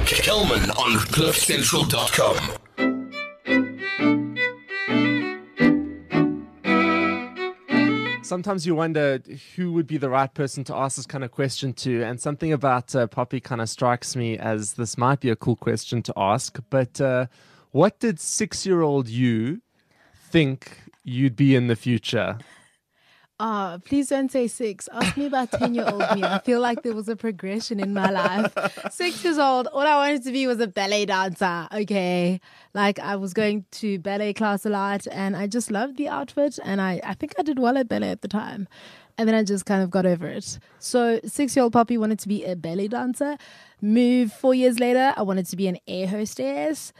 Kelman on CliffCentral.com. Sometimes you wonder who would be the right person to ask this kind of question to, and something about Poppy kind of strikes me as this might be a cool question to ask. But what did 6-year-old you think you'd be in the future? Please don't say 6. Ask me about 10-year-old me. I feel like there was a progression in my life. 6 years old, all I wanted to be was a ballet dancer, okay? Like, I was going to ballet class a lot, and I just loved the outfit, and I think I did well at ballet at the time. And then I just kind of got over it. So 6-year-old Poppy wanted to be a ballet dancer. 4 years later, I wanted to be an air hostess.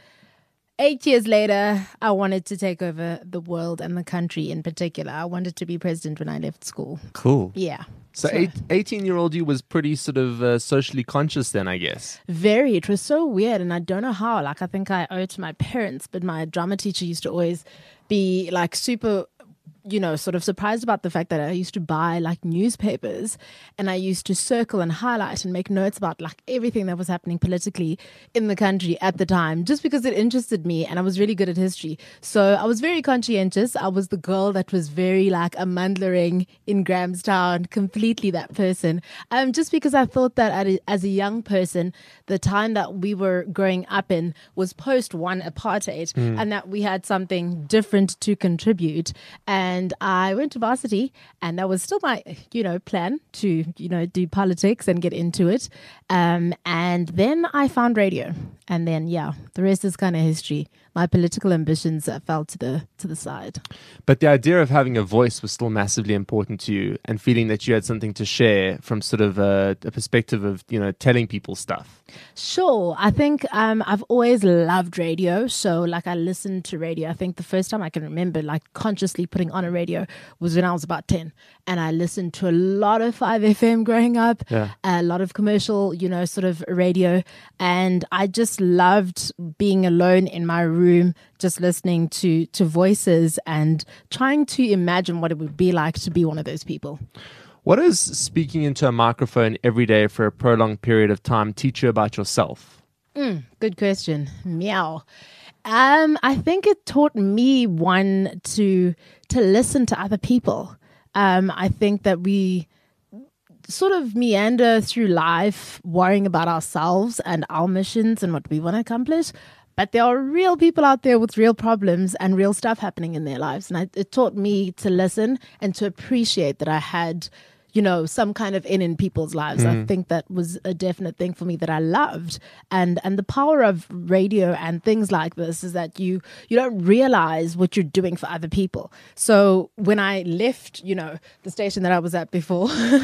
8 years later, I wanted to take over the world and the country in particular. I wanted to be president when I left school. Cool. Yeah. So 18-year-old you was pretty sort of socially conscious then, I guess. Very. It was so weird, and I don't know how. Like, I think I owe it to my parents, but my drama teacher used to always be like super, sort of surprised about the fact that I used to buy like newspapers, and I used to circle and highlight and make notes about like everything that was happening politically in the country at the time, just because it interested me, and I was really good at history. So I was very conscientious. I was the girl that was very like a Mandlering in Grahamstown, completely that person. Just because I thought that as a young person, the time that we were growing up in was post-one apartheid, and that we had something different to contribute. And I went to varsity, and that was still my, plan to, do politics and get into it. And then I found radio, and then, the rest is kind of history. My political ambitions fell to the side. But the idea of having a voice was still massively important to you, and feeling that you had something to share from sort of a perspective of, telling people stuff. Sure. I think I've always loved radio. So like I listened to radio. I think the first time I can remember like consciously putting on a radio was when I was about 10. And I listened to a lot of 5FM growing up, a lot of commercial, sort of radio. And I just loved being alone in my room, just listening to voices and trying to imagine what it would be like to be one of those people. What does speaking into a microphone every day for a prolonged period of time teach you about yourself? Good question. Meow. I think it taught me to listen to other people. I think that we sort of meander through life worrying about ourselves and our missions and what we want to accomplish. But there are real people out there with real problems and real stuff happening in their lives. And it taught me to listen and to appreciate that I had, some kind of in people's lives. I think that was a definite thing for me that I loved. And the power of radio and things like this is that you don't realize what you're doing for other people. So when I left, the station that I was at before,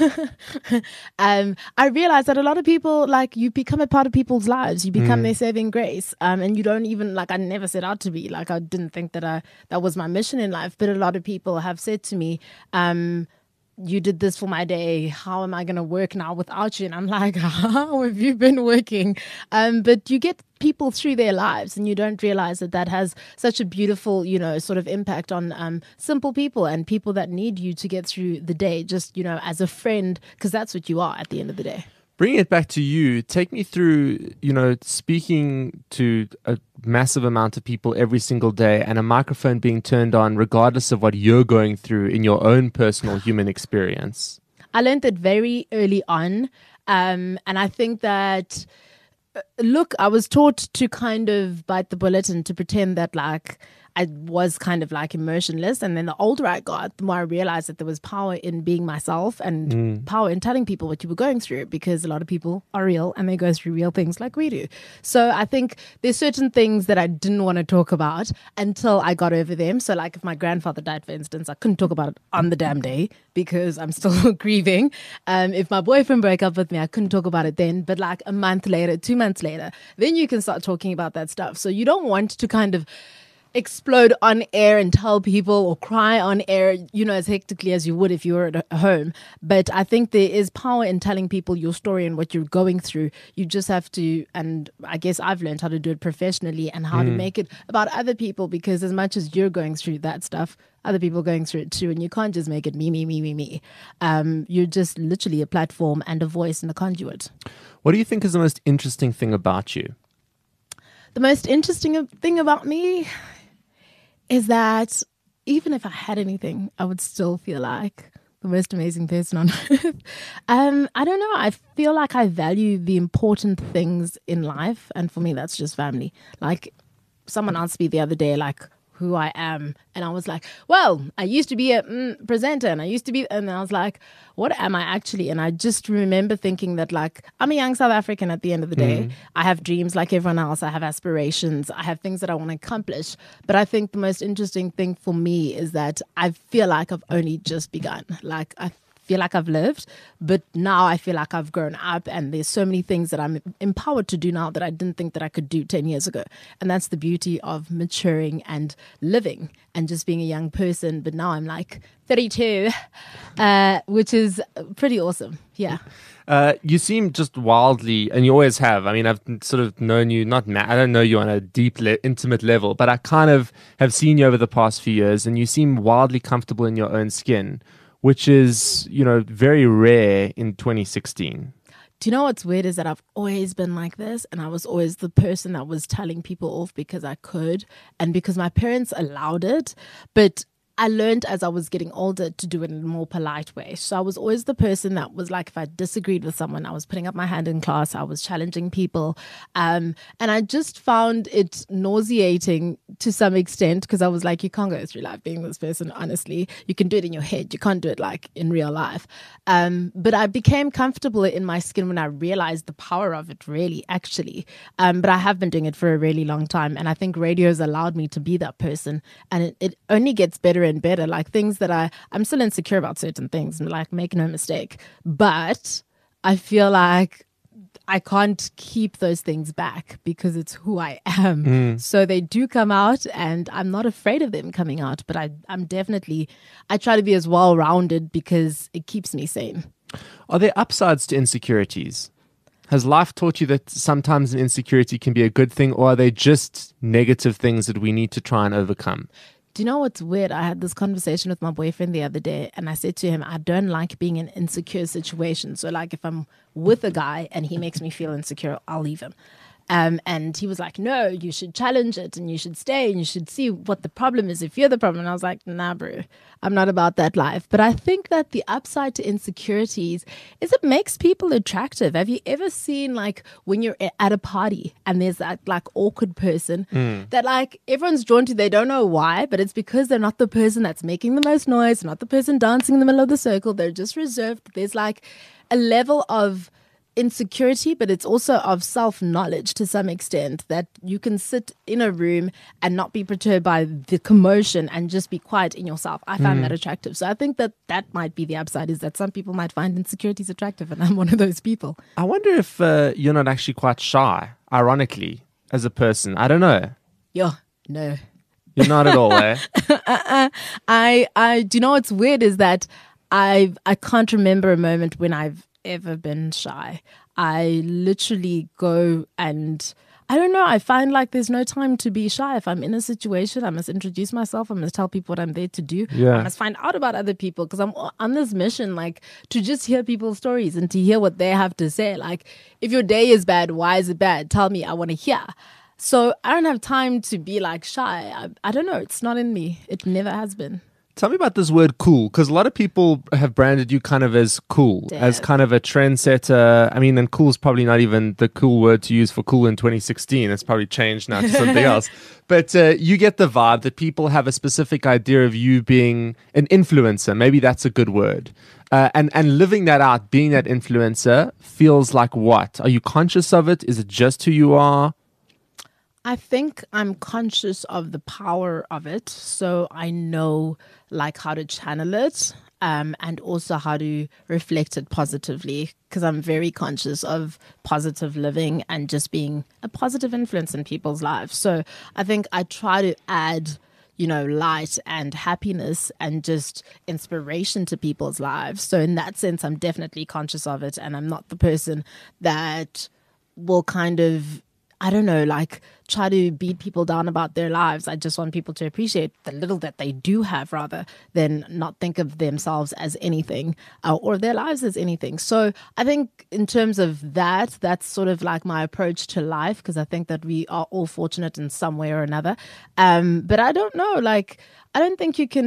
I realized that a lot of people, like, you become a part of people's lives. You become their saving grace. And you don't even, like, I never set out to be. Like, I didn't think that was my mission in life. But a lot of people have said to me, you did this for my day. How am I going to work now without you? And I'm like, how have you been working? But you get people through their lives, and you don't realize that has such a beautiful, sort of impact on simple people and people that need you to get through the day, just, as a friend, because that's what you are at the end of the day. Bringing it back to you, take me through, speaking to a massive amount of people every single day and a microphone being turned on regardless of what you're going through in your own personal human experience. I learned that very early on. And I think that, I was taught to kind of bite the bullet and to pretend that like I was kind of like emotionless. And then the older I got, the more I realized that there was power in being myself and power in telling people what you were going through, because a lot of people are real and they go through real things like we do. So I think there's certain things that I didn't want to talk about until I got over them. So like if my grandfather died, for instance, I couldn't talk about it on the damn day because I'm still grieving. If my boyfriend broke up with me, I couldn't talk about it then. But like a month later, 2 months later, then you can start talking about that stuff. So you don't want to kind of explode on air and tell people or cry on air, as hectically as you would if you were at home. But I think there is power in telling people your story and what you're going through. You just have to, and I guess I've learned how to do it professionally and how to make it about other people, because as much as you're going through that stuff, other people are going through it too, and you can't just make it me. You're just literally a platform and a voice and a conduit. What do you think is the most interesting thing about you? The most interesting thing about me is that even if I had anything, I would still feel like the most amazing person on earth. I don't know. I feel like I value the important things in life. And for me, that's just family. Like, someone asked me the other day, like, who I am. And I was like, well, I used to be a presenter, and and I was like, what am I actually? And I just remember thinking that, like, I'm a young South African at the end of the day. I have dreams like everyone else. I have aspirations. I have things that I want to accomplish. But I think the most interesting thing for me is that I feel like I've only just begun. Like, I feel like I've lived, but now I feel like I've grown up, and there's so many things that I'm empowered to do now that I didn't think that I could do 10 years ago. And that's the beauty of maturing and living and just being a young person. But now I'm like 32, which is pretty awesome. Yeah. You seem just wildly, and you always have. I mean, I've sort of known you, I don't know you on a deep, intimate level, but I kind of have seen you over the past few years, and you seem wildly comfortable in your own skin, which is, very rare in 2016. Do you know what's weird is that I've always been like this, and I was always the person that was telling people off because I could and because my parents allowed it. But I learned as I was getting older to do it in a more polite way. So I was always the person that was like, if I disagreed with someone, I was putting up my hand in class, I was challenging people. And I just found it nauseating to some extent, because I was like, you can't go through life being this person, honestly. You can do it in your head. You can't do it like in real life. But I became comfortable in my skin when I realized the power of it, really, actually. But I have been doing it for a really long time. And I think radio has allowed me to be that person. And it only gets better and better. Like, things that I'm still insecure about certain things, like, make no mistake, but I feel like I can't keep those things back because it's who I am. So they do come out, and I'm not afraid of them coming out, but I try to be as well-rounded because it keeps me sane. Are there upsides to insecurities? Has life taught you that sometimes an insecurity can be a good thing, or are they just negative things that we need to try and overcome? Do you know what's weird? I had this conversation with my boyfriend the other day, and I said to him, I don't like being in insecure situations. So, like, if I'm with a guy and he makes me feel insecure, I'll leave him. And he was like, no, you should challenge it, and you should stay, and you should see what the problem is if you're the problem. And I was like, nah, bro, I'm not about that life. But I think that the upside to insecurities is it makes people attractive. Have you ever seen, like, when you're at a party and there's that, like, awkward person that, like, everyone's drawn to, they don't know why, but it's because they're not the person that's making the most noise, not the person dancing in the middle of the circle. They're just reserved. There's, like, a level of insecurity, but it's also of self-knowledge to some extent, that you can sit in a room and not be perturbed by the commotion and just be quiet in yourself. I find that attractive. So I think that might be the upside, is that some people might find insecurities attractive, and I'm one of those people. I wonder if you're not actually quite shy, ironically, as a person. I don't know. No. You're not at all, eh? I do you know what's weird is that I can't remember a moment when I've ever been shy. I literally go and I don't know, I find like there's no time to be shy. If I'm in a situation, I must introduce myself, I must tell people what I'm there to do. I must find out about other people, because I'm on this mission, like, to just hear people's stories and to hear what they have to say. Like, if your day is bad, why is it bad? Tell me, I want to hear. So I don't have time to be like shy. I don't know, it's not in me. It never has been. Tell me about this word cool, because a lot of people have branded you kind of as cool, as kind of a trendsetter. I mean, and cool is probably not even the cool word to use for cool in 2016. It's probably changed now to something else. But you get the vibe that people have a specific idea of you being an influencer. Maybe that's a good word. And living that out, being that influencer, feels like what? Are you conscious of it? Is it just who you are? I think I'm conscious of the power of it, so I know like how to channel it. and also how to reflect it positively, because I'm very conscious of positive living and just being a positive influence in people's lives. So I think I try to add, light and happiness and just inspiration to people's lives. So in that sense, I'm definitely conscious of it, and I'm not the person that will kind of, I don't know, like try to beat people down about their lives. I just want people to appreciate the little that they do have rather than not think of themselves as anything or their lives as anything. So I think in terms of that, that's sort of like my approach to life, because I think that we are all fortunate in some way or another. But I don't know, like, I don't think you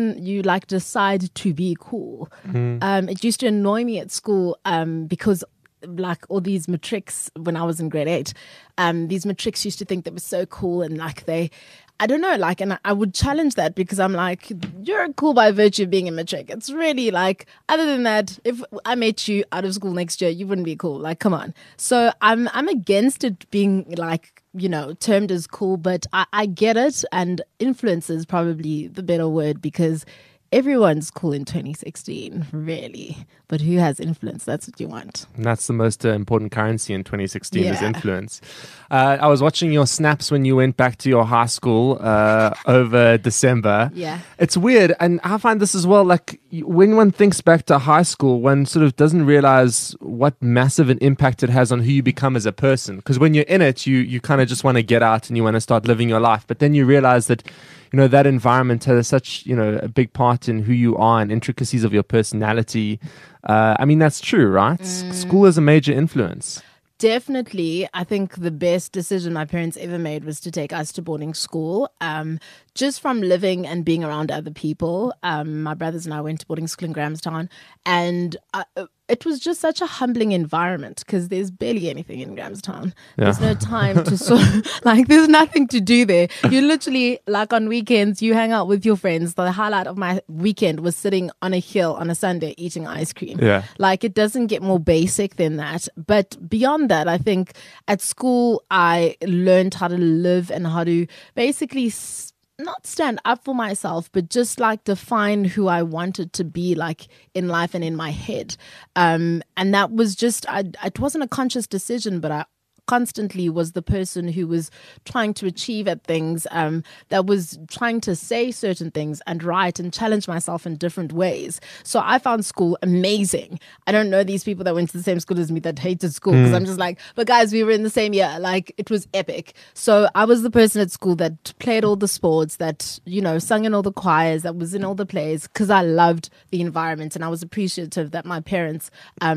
decide to be cool. It used to annoy me at school because like all these matrics when I was in grade 8, these matrics used to think they were so cool, and like I don't know, like, and I would challenge that because I'm like, you're cool by virtue of being a matric. It's really like, other than that, if I met you out of school next year, you wouldn't be cool. Like, come on. So I'm against it being like, termed as cool, but I get it, and influence is probably the better word, because everyone's cool in 2016, really. But who has influence? That's what you want. And that's the most important currency in 2016 is influence. I was watching your snaps when you went back to your high school over December. Yeah. It's weird. And I find this as well, like when one thinks back to high school, one sort of doesn't realize what massive an impact it has on who you become as a person. Because when you're in it, you kind of just want to get out and you want to start living your life. But then you realize that that environment has such, a big part in who you are and intricacies of your personality. I mean, that's true, right? School is a major influence. Definitely. I think the best decision my parents ever made was to take us to boarding school. Just from living and being around other people. My brothers and I went to boarding school in Grahamstown, and it was just such a humbling environment because there's barely anything in Grahamstown. Yeah. There's no time to sort of, like, there's nothing to do there. You literally, like on weekends, you hang out with your friends. The highlight of my weekend was sitting on a hill on a Sunday eating ice cream. Yeah. Like, it doesn't get more basic than that. But beyond that, I think at school, I learned how to live and how to basically not stand up for myself, but just like define who I wanted to be like in life and in my head. And that was just, it wasn't a conscious decision, but I constantly was the person who was trying to achieve at things, that was trying to say certain things and write and challenge myself in different ways. So I found school amazing. I don't know these people that went to the same school as me that hated school, because I'm just like, but guys, we were in the same year. Like, it was epic. So I was the person at school that played all the sports, that, sung in all the choirs, that was in all the plays, because I loved the environment and I was appreciative that my parents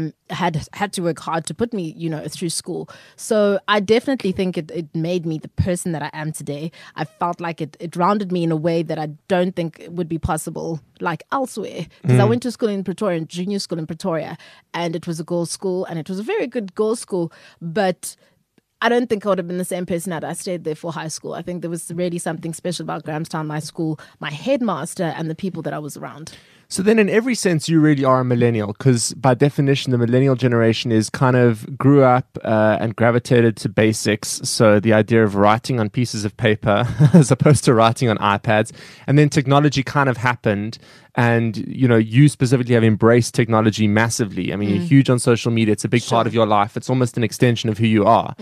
had to work hard to put me, through school. So I definitely think it made me the person that I am today. I felt like it rounded me in a way that I don't think it would be possible like elsewhere. Because I went to school in Pretoria, junior school in Pretoria, and it was a girls' school, and it was a very good girls' school, but I don't think I would have been the same person had I stayed there for high school. I think there was really something special about Grahamstown, my school, my headmaster, and the people that I was around. So then in every sense, you really are a millennial, because by definition, the millennial generation is kind of grew up and gravitated to basics. So the idea of writing on pieces of paper as opposed to writing on iPads. And then technology kind of happened. And, you specifically have embraced technology massively. I mean, you're huge on social media. It's a big part of your life. It's almost an extension of who you are.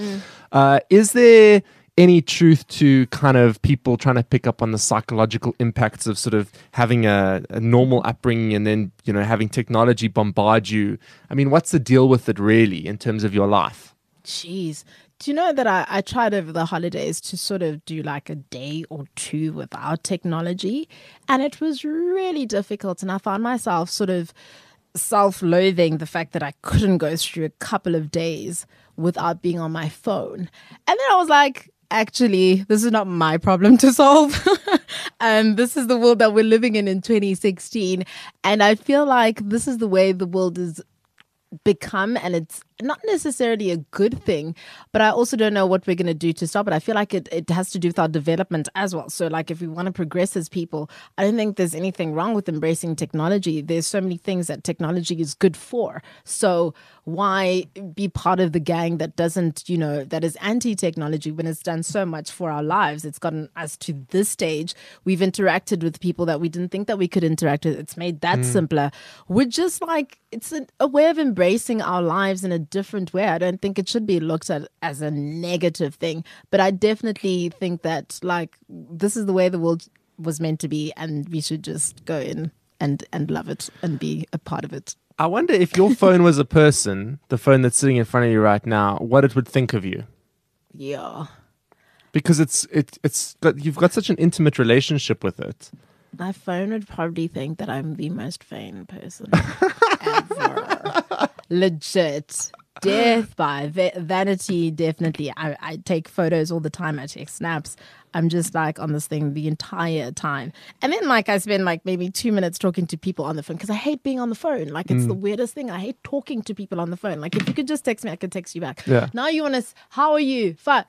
Is there any truth to kind of people trying to pick up on the psychological impacts of sort of having a normal upbringing and then, having technology bombard you? I mean, what's the deal with it really in terms of your life? Jeez. Do you know that I tried over the holidays to sort of do like a day or two without technology? And it was really difficult. And I found myself sort of self-loathing the fact that I couldn't go through a couple of days without being on my phone. And then I was like, actually, this is not my problem to solve. This is the world that we're living in 2016. And I feel like this is the way the world is become, and it's not necessarily a good thing, but I also don't know what we're going to do to stop it. I feel like it has to do with our development as well. So like if we want to progress as people, I don't think there's anything wrong with embracing technology. There's so many things that technology is good for. So why be part of the gang that doesn't, that is anti-technology when it's done so much for our lives? It's gotten us to this stage. We've interacted with people that we didn't think that we could interact with. It's made that simpler. We're just like, it's a way of embracing our lives in a different way. I don't think it should be looked at as a negative thing, but I definitely think that like this is the way the world was meant to be, and we should just go in and love it and be a part of it. I wonder if your phone was a person, the phone that's sitting in front of you right now, what it would think of you. Yeah. Because you've got such an intimate relationship with it. My phone would probably think that I'm the most vain person ever. Legit. Death by vanity, definitely. I take photos all the time. I take snaps. I'm just like on this thing the entire time. And then like I spend like maybe 2 minutes talking to people on the phone because I hate being on the phone. Like it's the weirdest thing. I hate talking to people on the phone. Like if you could just text me, I could text you back. Yeah. Now you want to, how are you? Fine.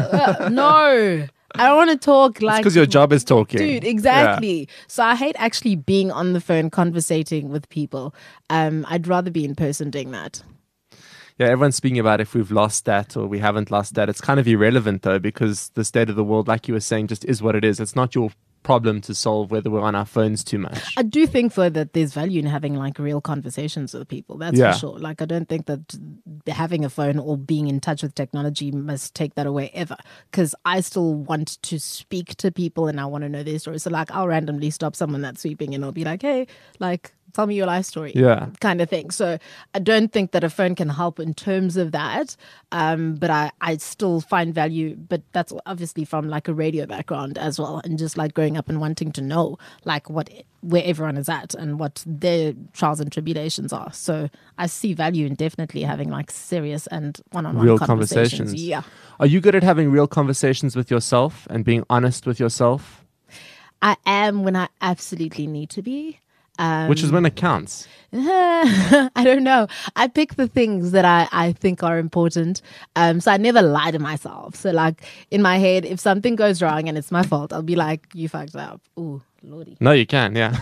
No. I don't want to talk like... because your job is talking. Dude, exactly. Yeah. So I hate actually being on the phone conversating with people. I'd rather be in person doing that. Yeah, everyone's speaking about if we've lost that or we haven't lost that. It's kind of irrelevant, though, because the state of the world, like you were saying, just is what it is. It's not your problem to solve whether we're on our phones too much. I do think, though, that there's value in having like real conversations with people. That's for sure. Like, I don't think that having a phone or being in touch with technology must take that away ever. Because I still want to speak to people and I want to know their stories. So, like, I'll randomly stop someone that's sweeping and I'll be like, hey, like, tell me your life story, kind of thing. So I don't think that a phone can help in terms of that, but I still find value, but that's obviously from like a radio background as well, and just like growing up and wanting to know like where everyone is at and what their trials and tribulations are. So I see value in definitely having like serious and one-on-one real conversations. Yeah. Are you good at having real conversations with yourself and being honest with yourself? I am when I absolutely need to be. Which is when it counts. I don't know. I pick the things that I think are important. So I never lie to myself. So like in my head, if something goes wrong and it's my fault, I'll be like, you fucked up. Ooh, lordy. No, you can, yeah.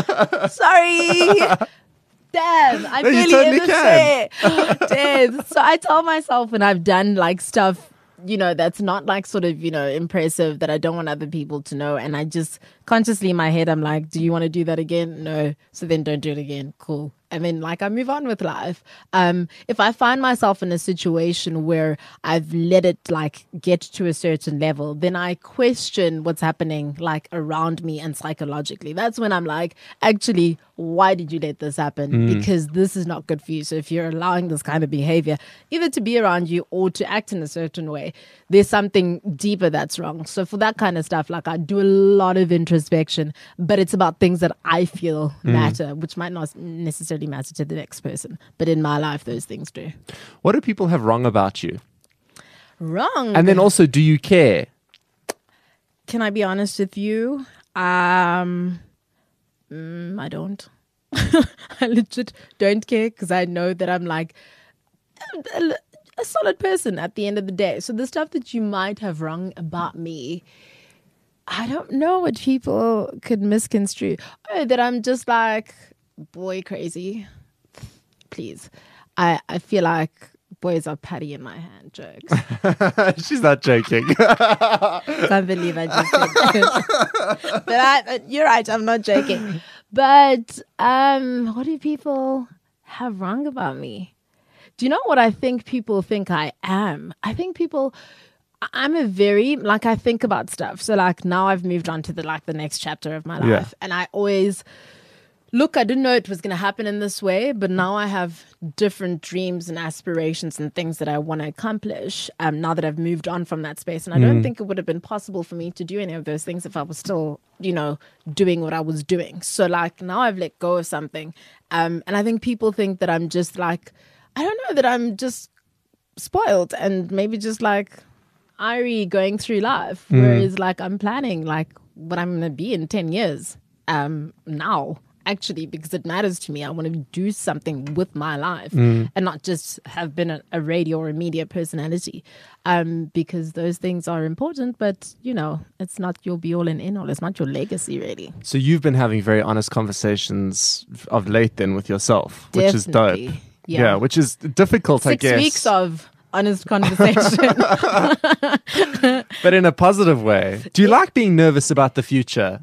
Sorry. Damn, I barely totally ever say. Damn. So I tell myself when I've done like stuff, that's not like sort of, impressive, that I don't want other people to know. And I just consciously in my head, I'm like, do you want to do that again? No. So then don't do it again. Cool. And then like I move on with life. If I find myself in a situation where I've let it like get to a certain level, then I question what's happening like around me and psychologically. That's when I'm like, actually, why did you let this happen? Because this is not good for you. So if you're allowing this kind of behavior, either to be around you or to act in a certain way, there's something deeper that's wrong. So for that kind of stuff, like I do a lot of introspection, but it's about things that I feel matter, which might not necessarily matter to the next person. But in my life, those things do. What do people have wrong about you? Wrong. And then also, do you care? Can I be honest with you? I don't. I legit don't care because I know that I'm like a solid person at the end of the day. So the stuff that you might have wrong about me, I don't know what people could misconstrue. Oh, that I'm just like boy crazy. Please. I feel like boys are patty in my hand jokes. She's not joking. Can't believe I just said that. But you're right, I'm not joking. But what do people have wrong about me? Do you know what I think people think I am? I think I'm a very, like, I think about stuff. So, like, now I've moved on to the next chapter of my life. Yeah. And I always, I didn't know it was going to happen in this way, but now I have different dreams and aspirations and things that I want to accomplish now that I've moved on from that space. And I don't think it would have been possible for me to do any of those things if I was still, doing what I was doing. So, like, now I've let go of something. And I think people think that I'm just like, I don't know, that I'm just spoiled and maybe just like Irie going through life. Whereas like I'm planning like what I'm going to be in 10 years now. actually, because it matters to me. I want to do something with my life and not just have been a radio or a media personality, because those things are important, but, it's not your be-all and end-all. It's not your legacy, really. So you've been having very honest conversations of late then with yourself, which is dope. Definitely. Yeah, which is difficult, I guess. 6 weeks of honest conversation. But in a positive way. Do you like being nervous about the future?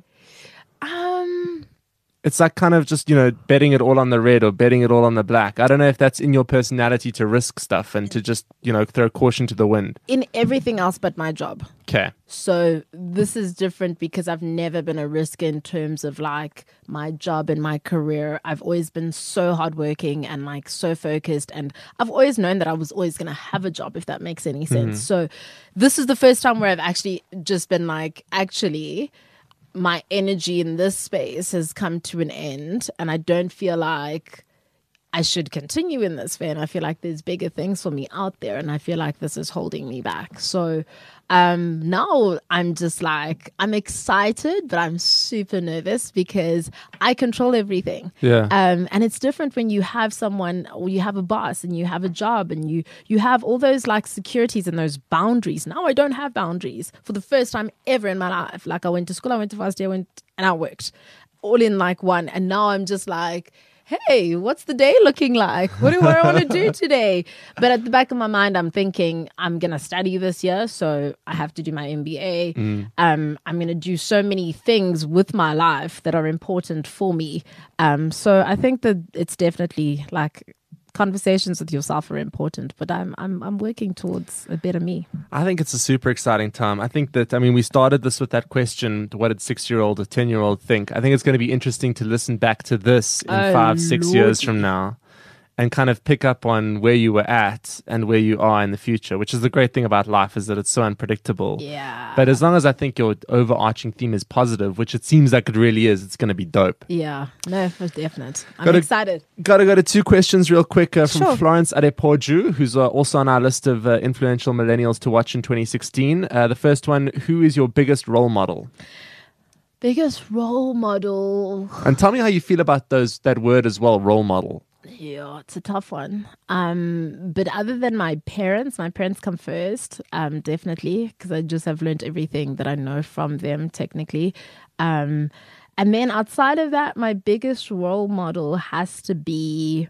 It's like kind of just, betting it all on the red or betting it all on the black. I don't know if that's in your personality to risk stuff and to just, throw caution to the wind. In everything else but my job. Okay. So this is different because I've never been a risk in terms of like my job and my career. I've always been so hardworking and like so focused, and I've always known that I was always going to have a job, if that makes any sense. So this is the first time where I've actually just been like, actually, my energy in this space has come to an end, and I don't feel like I should continue in this vein. I feel like there's bigger things for me out there, and I feel like this is holding me back. So now I'm just like, I'm excited, but I'm super nervous because I control everything. Yeah. And it's different when you have someone, or you have a boss and you have a job and you have all those like securities and those boundaries. Now I don't have boundaries for the first time ever in my life. Like I went to school, I went to varsity, and I worked all in like one. And now I'm just like, hey, what's the day looking like? What do I want to do today? But at the back of my mind, I'm thinking I'm going to study this year, so I have to do my MBA. I'm going to do so many things with my life that are important for me. So I think that it's definitely like conversations with yourself are important, but I'm working towards a better me. I think it's a super exciting time. I think that, we started this with that question, what did 6-year-old or 10-year-old think? I think it's going to be interesting to listen back to this in 5-6 years from now and kind of pick up on where you were at and where you are in the future, which is the great thing about life, is that it's so unpredictable. Yeah. But as long as I think your overarching theme is positive, which it seems like it really is, it's going to be dope. Yeah. No, for definite. I'm excited. Got to go to 2 questions real quick from Sure. Florence Adepoju, who's also on our list of influential millennials to watch in 2016. The first one, who is your biggest role model? Biggest role model. And tell me how you feel about that word as well, role model. Yeah, it's a tough one. But other than my parents come first, definitely, because I just have learned everything that I know from them technically. And then outside of that, my biggest role model has to be,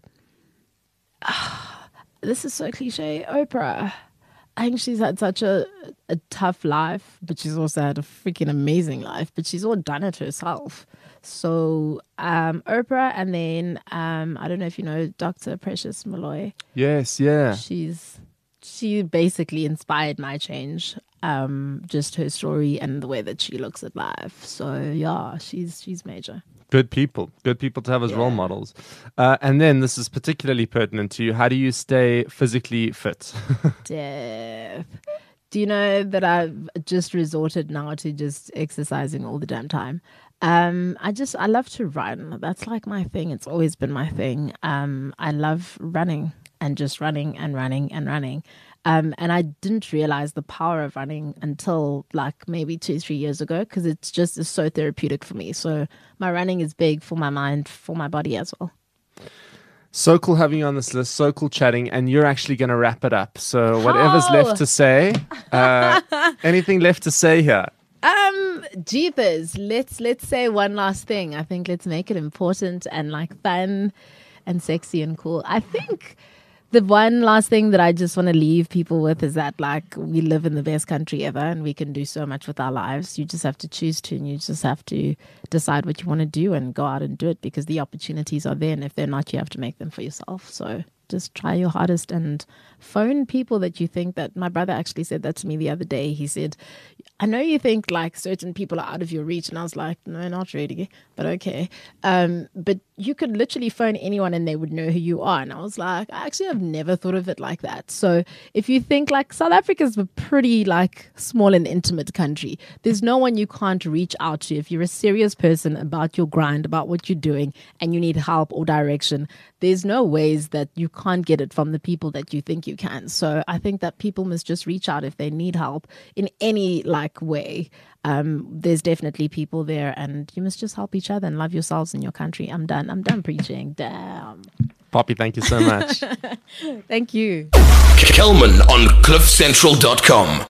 this is so cliche, Oprah. I think she's had such a tough life, but she's also had a freaking amazing life, but she's all done it herself. So Oprah, and then I don't know if you know Dr. Precious Malloy. Yes, yeah. She basically inspired my change, just her story and the way that she looks at life. So yeah, she's major. Good people to have as role models. And then this is particularly pertinent to you. How do you stay physically fit? Death. Do you know that I've just resorted now to just exercising all the damn time? I love to run. That's like my thing. It's always been my thing. I love running and just running and running and running. And I didn't realize the power of running until like maybe 2-3 years ago, because it's so therapeutic for me. So my running is big for my mind, for my body as well. So cool having you on this list. So cool chatting. And you're actually going to wrap it up. So whatever's left to say, anything left to say here? Jeepers, let's say one last thing. I think let's make it important and like fun and sexy and cool. I think the one last thing that I just want to leave people with is that like we live in the best country ever, and we can do so much with our lives. You just have to choose to, and you just have to decide what you want to do and go out and do it, because the opportunities are there, and if they're not, you have to make them for yourself. So just try your hardest and phone people that you think that. My brother actually said that to me the other day. He said, I know you think like certain people are out of your reach. And I was like, no, not really, but okay. But you could literally phone anyone and they would know who you are. And I was like, I actually have never thought of it like that. So if you think like South Africa is a pretty like small and intimate country, there's no one you can't reach out to. If you're a serious person about your grind, about what you're doing, and you need help or direction, there's no ways that you can't get it from the people that you think you can. So I think that people must just reach out if they need help in any like way. There's definitely people there, and you must just help each other and love yourselves and your country. I'm done preaching. Damn. Poppy, thank you so much. Thank you. Kelman on CliffCentral.com.